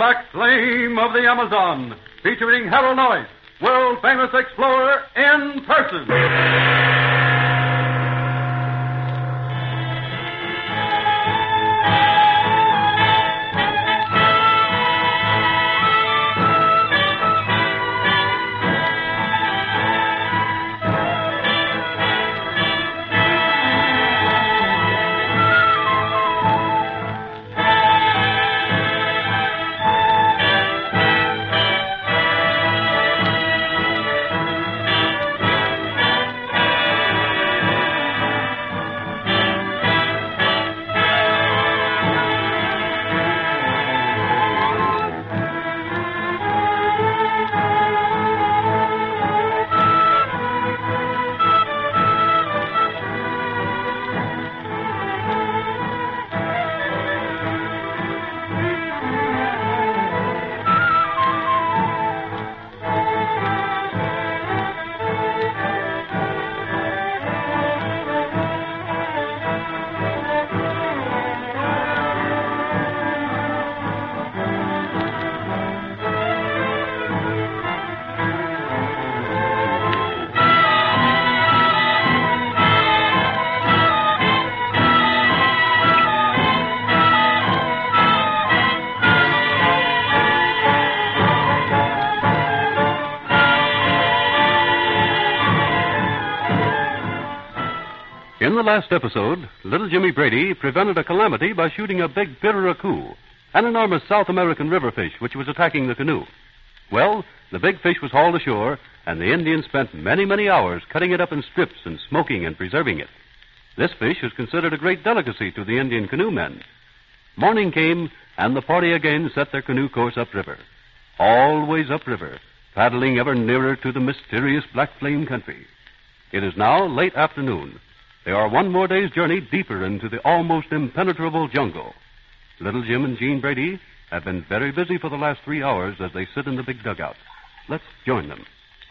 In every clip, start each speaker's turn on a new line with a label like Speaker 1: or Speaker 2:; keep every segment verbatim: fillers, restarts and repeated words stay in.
Speaker 1: Black Flame of the Amazon, featuring Harold Noyes, world-famous explorer in person.
Speaker 2: In the last episode, little Jimmy Brady prevented a calamity by shooting a big pirarucu, an enormous South American river fish which was attacking the canoe. Well, the big fish was hauled ashore, and the Indians spent many, many hours cutting it up in strips and smoking and preserving it. This fish was considered a great delicacy to the Indian canoemen. Morning came, and the party again set their canoe course upriver. Always upriver, paddling ever nearer to the mysterious Black Flame country. It is now late afternoon. They are one more day's journey deeper into the almost impenetrable jungle. Little Jim and Jean Brady have been very busy for the last three hours as they sit in the big dugout. Let's join them.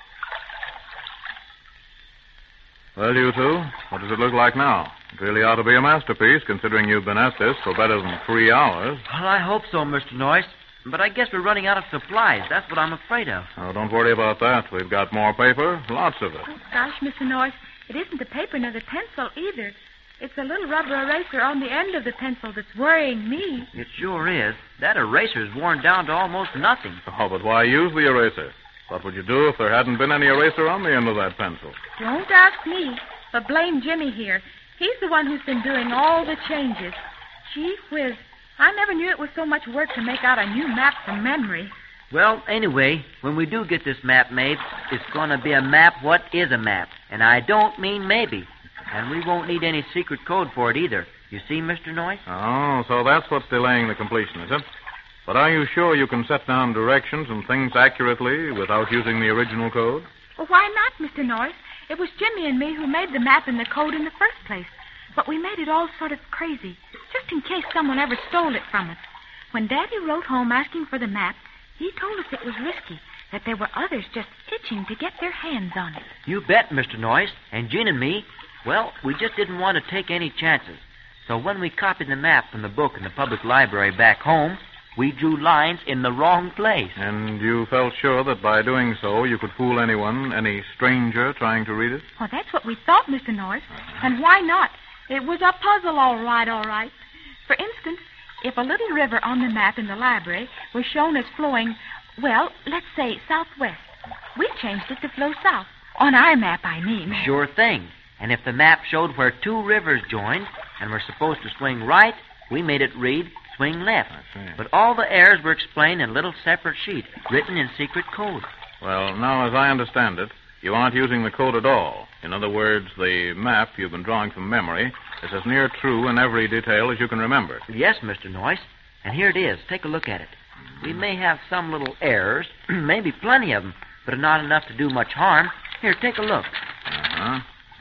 Speaker 3: Well, you two, what does it look like now? It really ought to be a masterpiece, considering you've been at this for better than three hours.
Speaker 4: Well, I hope so, Mister Noyes. But I guess we're running out of supplies. That's what I'm afraid of.
Speaker 3: Oh, don't worry about that. We've got more paper, lots of it.
Speaker 5: Oh, gosh, Mister Noyes, it isn't the paper nor the pencil either. It's a little rubber eraser on the end of the pencil that's worrying me.
Speaker 4: It sure is. That eraser's worn down to almost nothing.
Speaker 3: Oh, but why use the eraser? What would you do if there hadn't been any eraser on the end of that pencil?
Speaker 5: Don't ask me, but blame Jimmy here. He's the one who's been doing all the changes. Gee whiz, I never knew it was so much work to make out a new map from memory.
Speaker 4: Well, anyway, when we do get this map made, it's going to be a map what is a map. And I don't mean maybe. And we won't need any secret code for it either. You see, Mister Noyes?
Speaker 3: Oh, so that's what's delaying the completion, is it? But are you sure you can set down directions and things accurately without using the original code?
Speaker 5: Well, why not, Mister Noyes? It was Jimmy and me who made the map and the code in the first place. But we made it all sort of crazy, just in case someone ever stole it from us. When Daddy wrote home asking for the map, he told us it was risky, that there were others just itching to get their hands on it.
Speaker 4: You bet, Mister Noyes. And Jean and me, well, we just didn't want to take any chances. So when we copied the map from the book in the public library back home, we drew lines in the wrong place.
Speaker 3: And you felt sure that by doing so you could fool anyone, any stranger trying to read it?
Speaker 5: Well, that's what we thought, Mister Noyes. And why not? It was a puzzle, all right, all right. For instance, if a little river on the map in the library was shown as flowing, well, let's say southwest, we changed it to flow south. On our map, I mean.
Speaker 4: Sure thing. And if the map showed where two rivers joined and were supposed to swing right, we made it read swing left. But all the errors were explained in a little separate sheet, written in secret code.
Speaker 3: Well, now, as I understand it, you aren't using the code at all. In other words, the map you've been drawing from memory is as near true in every detail as you can remember.
Speaker 4: Yes, Mister Noyes. And here it is. Take a look at it. We may have some little errors, maybe plenty of them, but not enough to do much harm. Here, take a look.
Speaker 3: Uh-huh.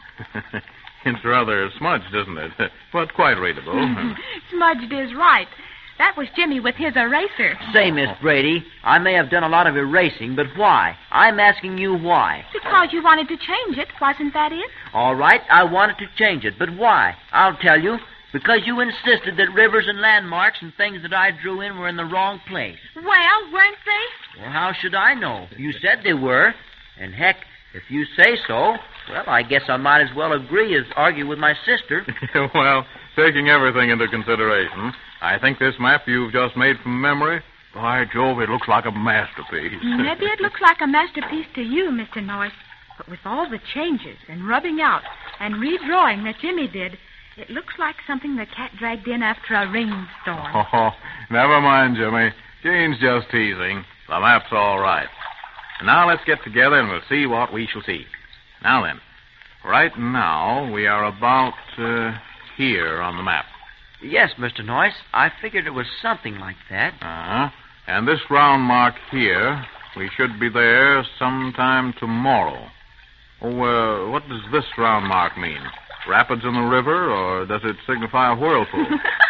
Speaker 3: It's rather smudged, isn't it? But quite readable.
Speaker 5: Smudged is right. That was Jimmy with his eraser.
Speaker 4: Say, Miss Brady, I may have done a lot of erasing, but why? I'm asking you why.
Speaker 5: Because you wanted to change it. Wasn't that it?
Speaker 4: All right, I wanted to change it, but why? I'll tell you. Because you insisted that rivers and landmarks and things that I drew in were in the wrong place.
Speaker 5: Well, weren't they?
Speaker 4: Well, how should I know? You said they were. And heck, if you say so, well, I guess I might as well agree as argue with my sister.
Speaker 3: Well, taking everything into consideration, I think this map you've just made from memory, by Jove, it looks like a masterpiece.
Speaker 5: Maybe it looks like a masterpiece to you, Mister Norris. But with all the changes and rubbing out and redrawing that Jimmy did, it looks like something the cat dragged in after a rainstorm.
Speaker 3: Oh, never mind, Jimmy. Jane's just teasing. The map's all right. Now let's get together and we'll see what we shall see. Now then, right now we are about uh, here on the map.
Speaker 4: Yes, Mister Noyce. I figured it was something like that.
Speaker 3: Uh-huh. And this round mark here, we should be there sometime tomorrow. Oh, uh, what does this round mark mean? Rapids in the river, or does it signify a whirlpool?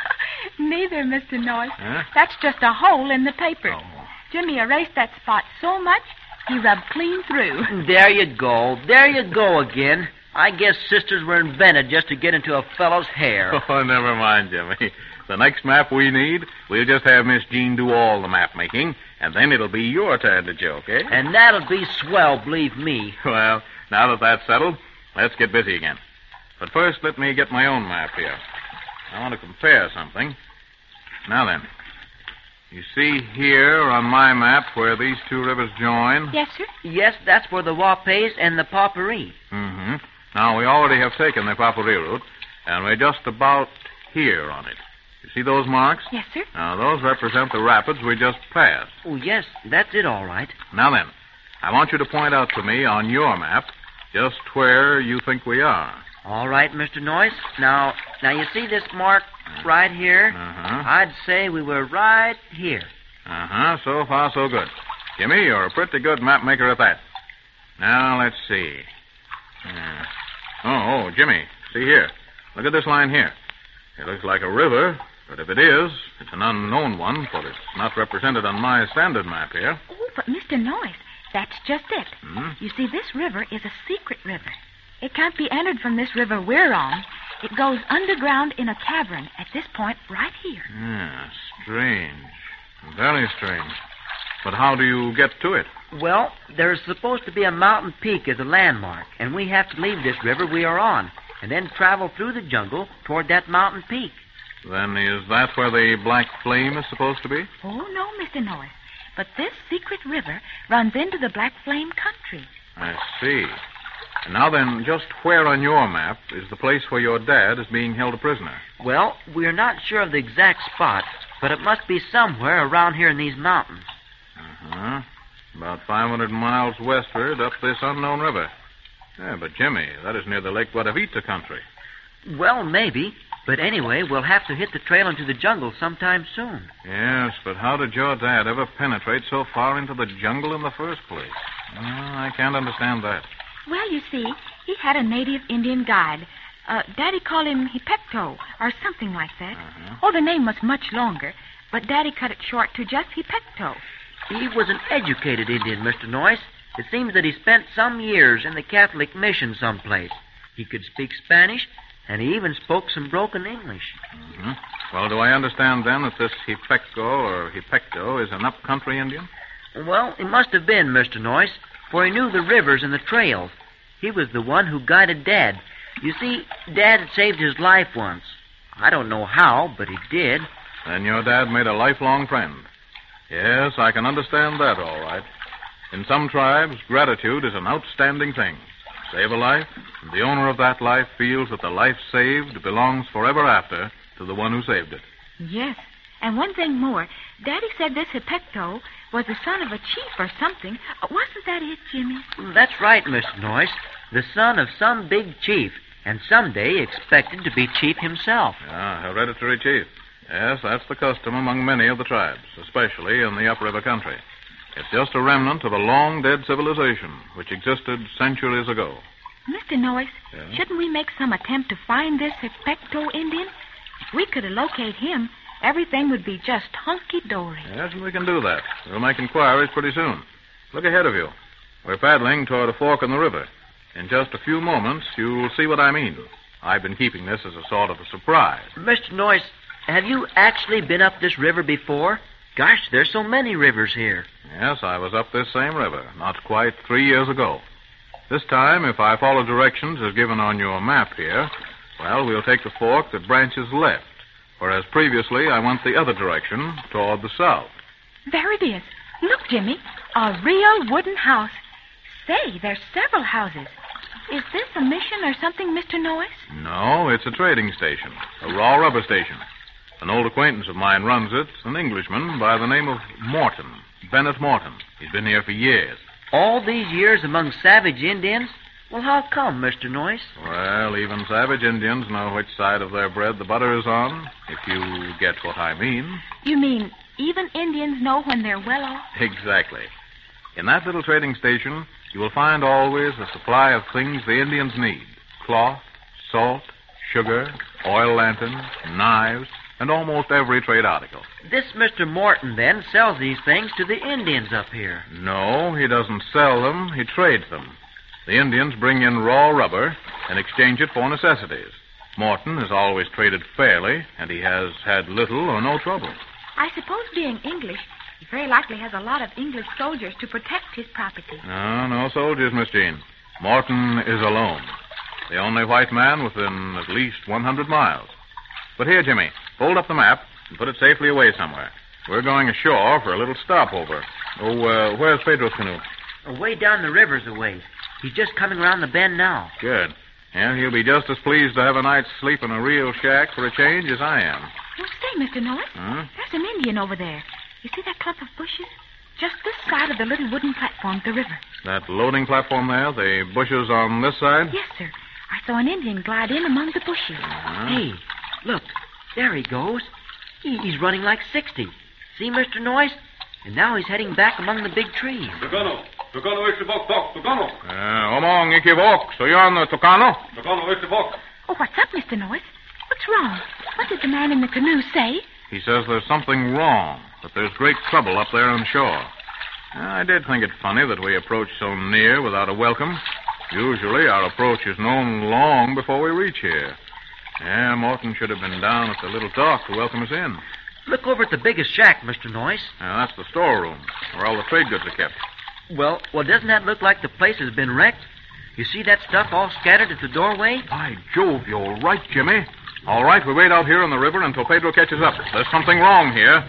Speaker 5: Neither, Mister Noyce.
Speaker 3: Huh?
Speaker 5: That's just a hole in the paper.
Speaker 3: Oh.
Speaker 5: Jimmy erased that spot so much, he rubbed clean through.
Speaker 4: There you go. There you go again. I guess sisters were invented just to get into a fellow's hair.
Speaker 3: Oh, never mind, Jimmy. The next map we need, we'll just have Miss Jean do all the map making, and then it'll be your turn to joke, eh?
Speaker 4: And that'll be swell, believe me.
Speaker 3: Well, now that that's settled, let's get busy again. But first, let me get my own map here. I want to compare something. Now then, you see here on my map where these two rivers join?
Speaker 5: Yes, sir.
Speaker 4: Yes, that's for the Wapes and the Paparee.
Speaker 3: Mm-hmm. Now, we already have taken the Paparee route, and we're just about here on it. You see those marks?
Speaker 5: Yes, sir.
Speaker 3: Now, those represent the rapids we just passed.
Speaker 4: Oh, yes, that's it, all right.
Speaker 3: Now then, I want you to point out to me on your map just where you think we are.
Speaker 4: All right, Mister Noyce. Now, now you see this mark right here?
Speaker 3: Uh-huh.
Speaker 4: I'd say we were right here.
Speaker 3: Uh-huh. So far, so good. Jimmy, you're a pretty good map maker at that. Now, let's see. Yeah. Oh, oh, Jimmy, see here. Look at this line here. It looks like a river, but if it is, it's an unknown one, for it's not represented on my standard map here.
Speaker 5: Oh, but Mister Noyce, that's just it.
Speaker 3: Hmm?
Speaker 5: You see, this river is a secret river. It can't be entered from this river we're on. It goes underground in a cavern at this point right here.
Speaker 3: Yeah, strange. Very strange. But how do you get to it?
Speaker 4: Well, there's supposed to be a mountain peak as a landmark, and we have to leave this river we are on and then travel through the jungle toward that mountain peak.
Speaker 3: Then is that where the Black Flame is supposed to be?
Speaker 5: Oh, no, Mister Noyce. But this secret river runs into the Black Flame country.
Speaker 3: I see. And now then, just where on your map is the place where your dad is being held a prisoner?
Speaker 4: Well, we're not sure of the exact spot, but it must be somewhere around here in these mountains.
Speaker 3: Uh-huh. About five hundred miles westward up this unknown river. Yeah, but Jimmy, that is near the Lake Guadavita country.
Speaker 4: Well, maybe. But anyway, we'll have to hit the trail into the jungle sometime soon.
Speaker 3: Yes, but how did your dad ever penetrate so far into the jungle in the first place? Well, I can't understand that.
Speaker 5: Well, you see, he had a native Indian guide. Uh, Daddy called him Hipekto, or something like that.
Speaker 3: Uh-huh.
Speaker 5: Oh, the name was much longer, but Daddy cut it short to just Hipekto.
Speaker 4: He was an educated Indian, Mister Noyce. It seems that he spent some years in the Catholic mission someplace. He could speak Spanish, and he even spoke some broken English.
Speaker 3: Mm-hmm. Well, do I understand then that this Hipekto or Hipekto is an up-country Indian?
Speaker 4: Well, he must have been, Mister Noyce, for he knew the rivers and the trails. He was the one who guided Dad. You see, Dad had saved his life once. I don't know how, but he did.
Speaker 3: Then your dad made a lifelong friend. Yes, I can understand that all right. In some tribes, gratitude is an outstanding thing. Save a life, and the owner of that life feels that the life saved belongs forever after to the one who saved it.
Speaker 5: Yes, and one thing more. Daddy said this Hipekto was the son of a chief or something. Uh, wasn't that it, Jimmy?
Speaker 4: That's right, Mister Noyce. The son of some big chief, and someday expected to be chief himself.
Speaker 3: Ah, hereditary chief. Yes, that's the custom among many of the tribes, especially in the upriver country. It's just a remnant of a long-dead civilization which existed centuries ago.
Speaker 5: Mister Noyce,
Speaker 3: Yeah?
Speaker 5: shouldn't we make some attempt to find this Hipekto Indian? If we could locate him, everything would be just hunky-dory.
Speaker 3: Yes, and we can do that. We'll make inquiries pretty soon. Look ahead of you. We're paddling toward a fork in the river. In just a few moments, you'll see what I mean. I've been keeping this as a sort of a surprise.
Speaker 4: Mister Noyce, have you actually been up this river before? Gosh, there's so many rivers here.
Speaker 3: Yes, I was up this same river, not quite three years ago. This time, if I follow directions as given on your map here, well, we'll take the fork that branches left, whereas previously I went the other direction, toward the south.
Speaker 5: There it is. Look, Jimmy, a real wooden house. Say, there's several houses. Is this a mission or something, Mister Noyce?
Speaker 3: No, it's a trading station, a raw rubber station. An old acquaintance of mine runs it, an Englishman by the name of Morton, Bennett Morton. He's been here for years.
Speaker 4: All these years among savage Indians? Well, how come, Mister Noyce?
Speaker 3: Well, even savage Indians know which side of their bread the butter is on, if you get what I mean.
Speaker 5: You mean even Indians know when they're well off?
Speaker 3: Exactly. In that little trading station, you will find always a supply of things the Indians need. Cloth, salt, sugar, oil lanterns, knives, and almost every trade article.
Speaker 4: This Mister Morton, then, sells these things to the Indians up here.
Speaker 3: No, he doesn't sell them. He trades them. The Indians bring in raw rubber and exchange it for necessities. Morton has always traded fairly, and he has had little or no trouble.
Speaker 5: I suppose being English, he very likely has a lot of English soldiers to protect his property.
Speaker 3: No, no soldiers, Miss Jean. Morton is alone. The only white man within at least one hundred miles. But here, Jimmy, fold up the map and put it safely away somewhere. We're going ashore for a little stopover. Oh, uh, where's Pedro's canoe?
Speaker 4: Away down the river's a ways. He's just coming around the bend now.
Speaker 3: Good. And he'll be just as pleased to have a night's sleep in a real shack for a change as I am.
Speaker 5: Well, say, Mister Noyce,
Speaker 3: Huh?
Speaker 5: there's an Indian over there. You see that clump of bushes? Just this side of the little wooden platform at the river.
Speaker 3: That loading platform there, the bushes on this side?
Speaker 5: Yes, sir. I saw an Indian glide in among the bushes.
Speaker 3: Uh-huh.
Speaker 4: Hey, look, there he goes. He, he's running like sixty. See, Mister Noyce? And now he's heading back among the big trees.
Speaker 1: Tucano. Tucano Ishibok Tok. Tucano.
Speaker 3: Uh, omong ikivok. So you're on the Tucano?
Speaker 1: Tucano Ishibok.
Speaker 5: Oh, what's up, Mister Noyce? What's wrong? What did the man in the canoe say?
Speaker 3: He says there's something wrong, that there's great trouble up there on shore. I did think it funny that we approached so near without a welcome. Usually our approach is known long before we reach here. Yeah, Morton should have been down at the little dock to welcome us in.
Speaker 4: Look over at the biggest shack, Mister Noyce.
Speaker 3: Now, that's the storeroom, where all the trade goods are kept.
Speaker 4: Well, well, doesn't that look like the place has been wrecked? You see that stuff all scattered at the doorway?
Speaker 3: By Jove, you're right, Jimmy. All right, we wait out here on the river until Pedro catches up. There's something wrong here.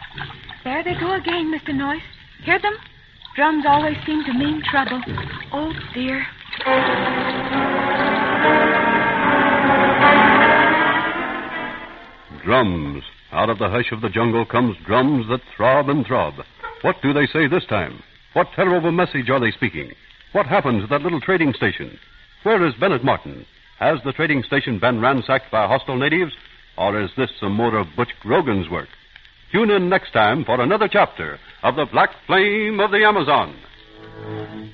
Speaker 5: There they go again, Mister Noyce. Hear them? Drums always seem to mean trouble. Oh, dear.
Speaker 2: Drums. Out of the hush of the jungle comes drums that throb and throb. What do they say this time? What terrible message are they speaking? What happens at that little trading station? Where is Bennett Morton? Has the trading station been ransacked by hostile natives? Or is this some more of Butch Grogan's work? Tune in next time for another chapter of The Black Flame of the Amazon.